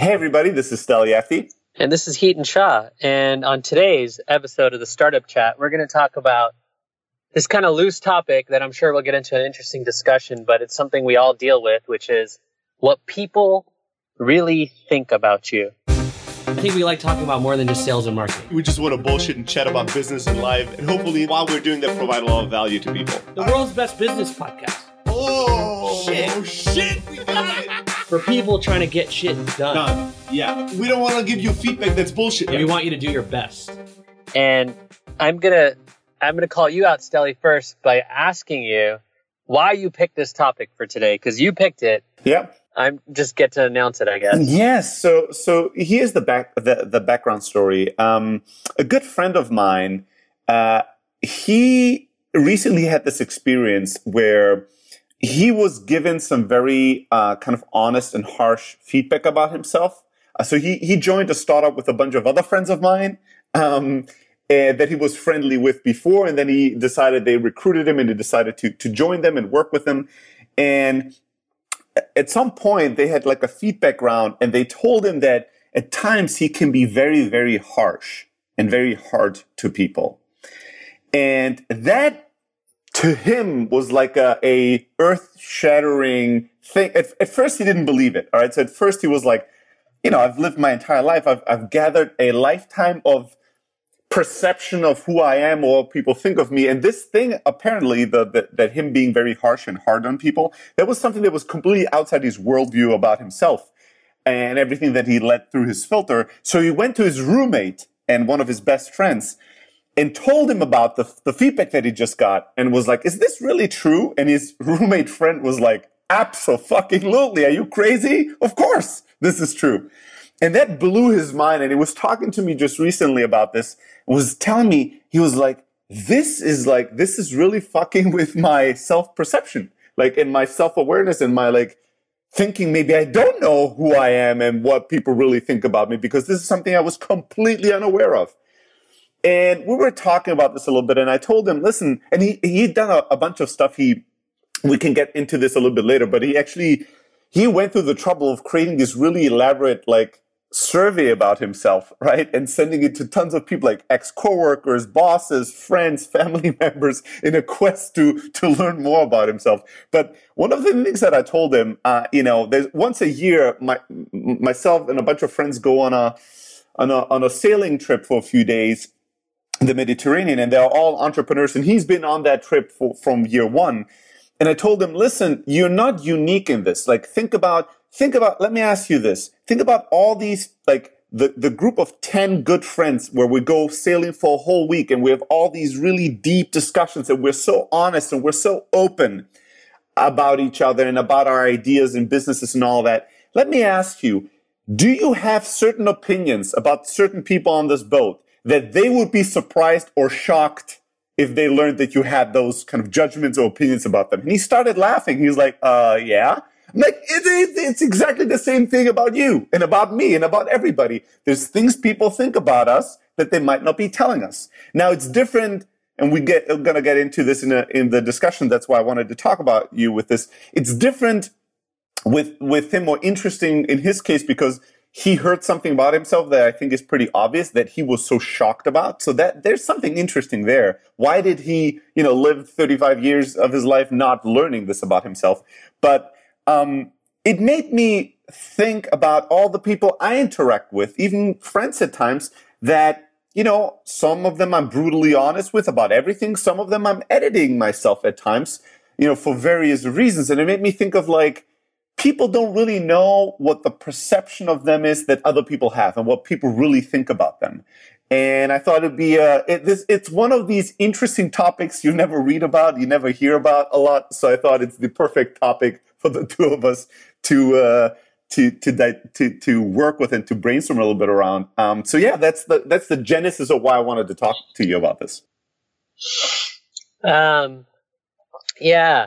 Hey everybody, this is Steli Yafty. And this is Heaton Shah. And on today's episode of the Startup Chat, we're going to talk about this kind of loose topic that I'm sure we'll get into an interesting discussion, but it's something we all deal with, which is what people really think about you. I think we like talking about more than just sales and marketing. We just want to bullshit and chat about business and life, and hopefully while we're doing that, provide a lot of value to people. The world's best business podcast. Oh, shit, we got it. For people trying to get shit done. Yeah. We don't want to give you feedback that's bullshit. Yeah, we want you to do your best. And I'm gonna call you out, Steli, first by asking you why you picked this topic for today, because you picked it. Yeah. I'm just get to announce it, I guess. Yes. So here's the background story. A good friend of mine, he recently had this experience where he was given some very kind of honest and harsh feedback about himself. So he joined a startup with a bunch of other friends of mine that he was friendly with before, and then they recruited him, and he decided to join them and work with them. And at some point, they had like a feedback round, and they told him that at times he can be very, very harsh and very hard to people. And that, to him, was like a earth-shattering thing. At first, he didn't believe it. All right. So at first, he was like, I've lived my entire life. I've gathered a lifetime of perception of who I am or what people think of me. And this thing, apparently, that him being very harsh and hard on people, that was something that was completely outside his worldview about himself and everything that he let through his filter. So he went to his roommate and one of his best friends and told him about the feedback that he just got and was like, is this really true? And his roommate friend was like, abso-fucking-lutely. Are you crazy? Of course, this is true. And that blew his mind. And he was talking to me just recently about this, was telling me, he was like, this is really fucking with my self-perception, like, and my self-awareness and my, like, thinking maybe I don't know who I am and what people really think about me, because this is something I was completely unaware of. And we were talking about this a little bit, and I told him, listen, and he'd done a bunch of stuff. We can get into this a little bit later, but he went through the trouble of creating this really elaborate, like, survey about himself, right? And sending it to tons of people, like ex-coworkers, bosses, friends, family members, in a quest to learn more about himself. But one of the things that I told him, there's once a year, myself and a bunch of friends go on a sailing trip for a few days in the Mediterranean, and they're all entrepreneurs, and he's been on that trip from year one. And I told him, listen, you're not unique in this. Like, think about, let me ask you this. Think about all these, like, the group of 10 good friends where we go sailing for a whole week and we have all these really deep discussions and we're so honest and we're so open about each other and about our ideas and businesses and all that. Let me ask you, do you have certain opinions about certain people on this boat that they would be surprised or shocked if they learned that you had those kind of judgments or opinions about them? And he started laughing. He was like, yeah. I'm like, it's exactly the same thing about you and about me and about everybody. There's things people think about us that they might not be telling us. Now, it's different, and we're going to get into this in the discussion. That's why I wanted to talk about you with this. It's different with him, or interesting in his case, because he heard something about himself that I think is pretty obvious that he was so shocked about. So that there's something interesting there. Why did he, live 35 years of his life not learning this about himself? But it made me think about all the people I interact with, even friends at times, that, some of them I'm brutally honest with about everything. Some of them I'm editing myself at times, for various reasons. And it made me think of, like, people don't really know what the perception of them is that other people have and what people really think about them. And I thought it'd be it's one of these interesting topics you never read about, you never hear about a lot. So I thought it's the perfect topic for the two of us to work with and to brainstorm a little bit around. So yeah, that's the genesis of why I wanted to talk to you about this. Yeah.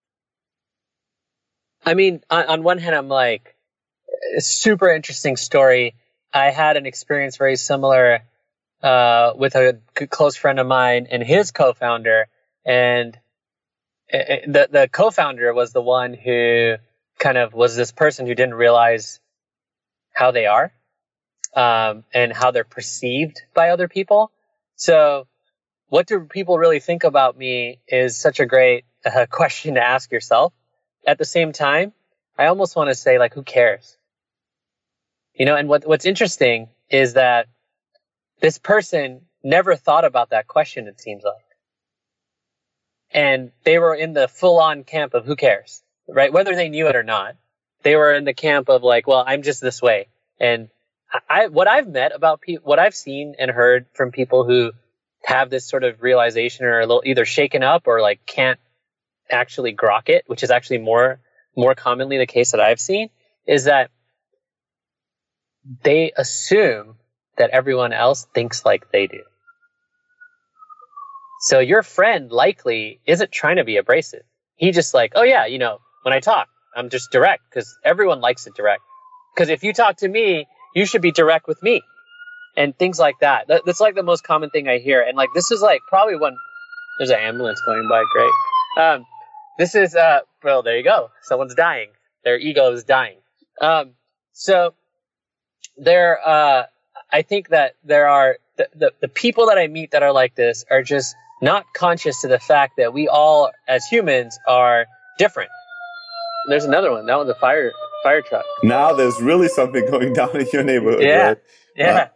I mean, on one hand, I'm like, a super interesting story. I had an experience very similar with a close friend of mine and his co-founder. And the co-founder was the one who kind of was this person who didn't realize how they are, and how they're perceived by other people. So what do people really think about me is such a great question to ask yourself. At the same time, I almost want to say, like, who cares? You know, and what's interesting is that this person never thought about that question, it seems like. And they were in the full-on camp of who cares, right? Whether they knew it or not. They were in the camp of like, well, I'm just this way. And what I've met about people, what I've seen and heard from people who have this sort of realization or a little either shaken up or like can't actually grok it, which is actually more commonly the case that I've seen, is that they assume that everyone else thinks like they do. So your friend likely isn't trying to be abrasive. He just like, oh yeah, you know, when I talk, I'm just direct because everyone likes it direct. Because if you talk to me, you should be direct with me. And things like that. That's like the most common thing I hear. And like, this is like probably when there's an ambulance going by. Great. This is, well, there you go. Someone's dying. Their ego is dying. So there, I think that there are the people that I meet that are like this are just not conscious to the fact that we all as humans are different. There's another one. That one's a fire truck. Now there's really something going down in your neighborhood. Yeah. Right? Yeah.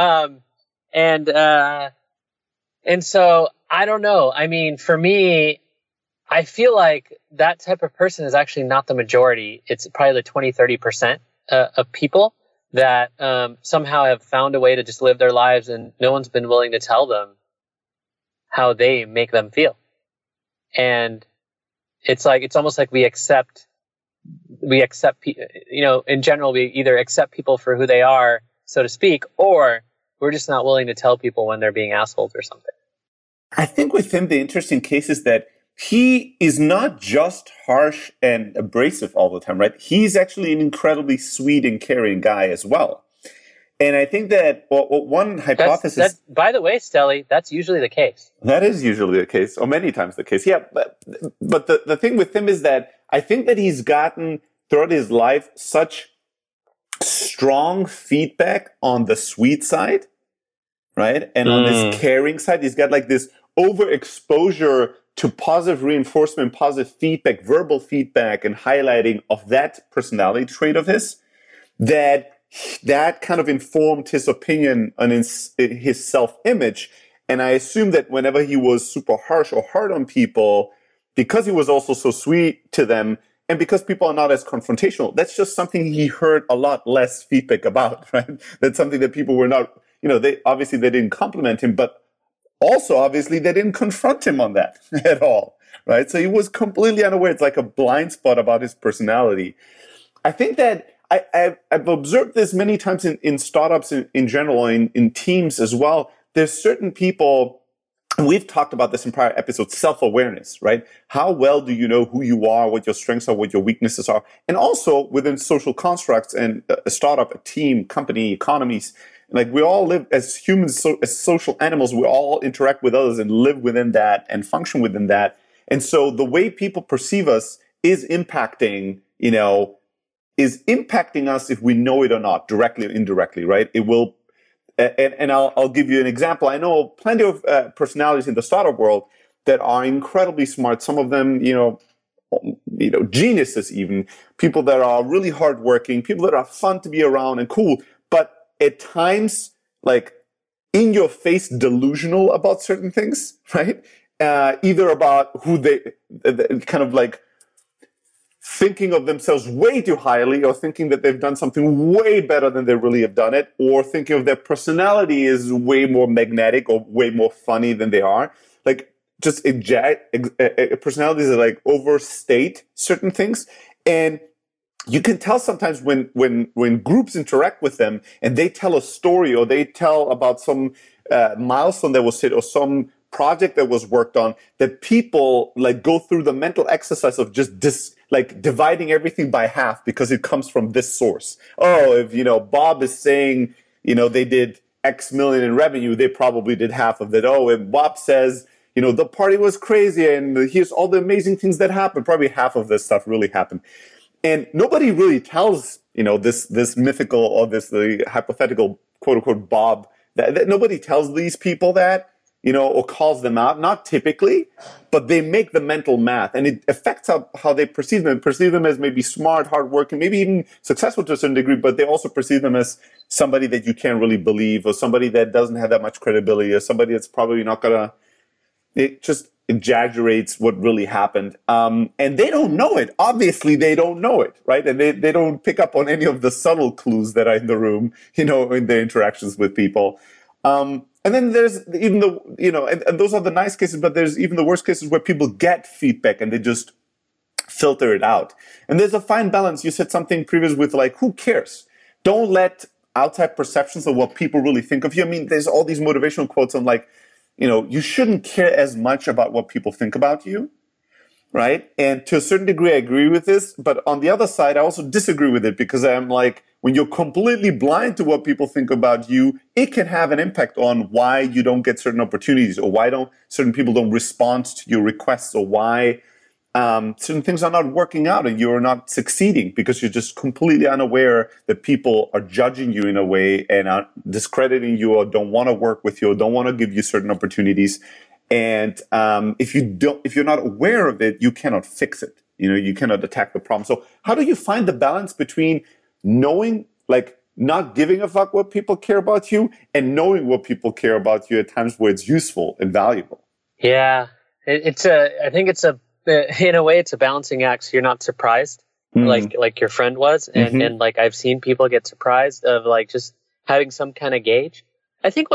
And so I don't know. I mean, for me, I feel like that type of person is actually not the majority. It's probably the 20-30% of people that somehow have found a way to just live their lives, and no one's been willing to tell them how they make them feel. And it's like, it's almost like we accept, you know, in general, we either accept people for who they are, so to speak, or we're just not willing to tell people when they're being assholes or something. I think with him, the interesting case is that he is not just harsh and abrasive all the time, right? He's actually an incredibly sweet and caring guy as well. And I think that one hypothesis... That's, by the way, Stelly, that's usually the case. That is usually the case, or many times the case. Yeah, but the thing with him is that I think that he's gotten, throughout his life, such strong feedback on the sweet side, right? And on his caring side, he's got like this overexposure to positive reinforcement, positive feedback, verbal feedback, and highlighting of that personality trait of his, that kind of informed his opinion on his self-image. And I assume that whenever he was super harsh or hard on people, because he was also so sweet to them, and because people are not as confrontational, that's just something he heard a lot less feedback about, right? That's something that people were not, you know, they didn't compliment him, but also obviously they didn't confront him on that at all, right? So he was completely unaware. It's like a blind spot about his personality. I think that I've observed this many times in startups in general, in teams as well. There's certain people, and we've talked about this in prior episodes, self-awareness, right? How well do you know who you are, what your strengths are, what your weaknesses are? And also within social constructs and a startup, a team, company, economies, like we all live as humans, as social animals, we all interact with others and live within that and function within that. And so the way people perceive us is impacting, us if we know it or not, directly or indirectly, right? It will, and I'll give you an example. I know plenty of personalities in the startup world that are incredibly smart. Some of them, geniuses even, people that are really hardworking, people that are fun to be around and cool, but at times, like, in your face delusional about certain things, right? Either about who they kind of like thinking of themselves way too highly, or thinking that they've done something way better than they really have done it, or thinking of their personality is way more magnetic or way more funny than they are. Like, just personalities that like overstate certain things. And you can tell sometimes when groups interact with them and they tell a story or they tell about some milestone that was hit or some project that was worked on, that people like go through the mental exercise of just dividing everything by half because it comes from this source. Oh, if, Bob is saying, they did X million in revenue, they probably did half of it. Oh, if Bob says, the party was crazy and here's all the amazing things that happened, probably half of this stuff really happened. And nobody really tells, this mythical or the hypothetical quote unquote Bob, that nobody tells these people that, or calls them out, not typically, but they make the mental math, and it affects how they perceive them as maybe smart, hardworking, maybe even successful to a certain degree, but they also perceive them as somebody that you can't really believe, or somebody that doesn't have that much credibility, or somebody that's probably not gonna, it just exaggerates what really happened. And they don't know it. Obviously, they don't know it, right? And they don't pick up on any of the subtle clues that are in the room, in their interactions with people. And then there's even and those are the nice cases, but there's even the worst cases where people get feedback and they just filter it out. And there's a fine balance. You said something previous with who cares? Don't let outside perceptions of what people really think of you. I mean, there's all these motivational quotes on you shouldn't care as much about what people think about you, right? And to a certain degree, I agree with this. But on the other side, I also disagree with it, because I'm when you're completely blind to what people think about you, it can have an impact on why you don't get certain opportunities, or why certain people don't respond to your requests, or why certain things are not working out and you're not succeeding, because you're just completely unaware that people are judging you in a way and are discrediting you, or don't want to work with you, or don't want to give you certain opportunities. And if you're not aware of it, you cannot fix it. You cannot attack the problem. So how do you find the balance between knowing, not giving a fuck what people care about you, and knowing what people care about you at times where it's useful and valuable? Yeah, I think it's in a way, it's a balancing act. So you're not surprised, like your friend was, and I've seen people get surprised of just having some kind of gauge. I think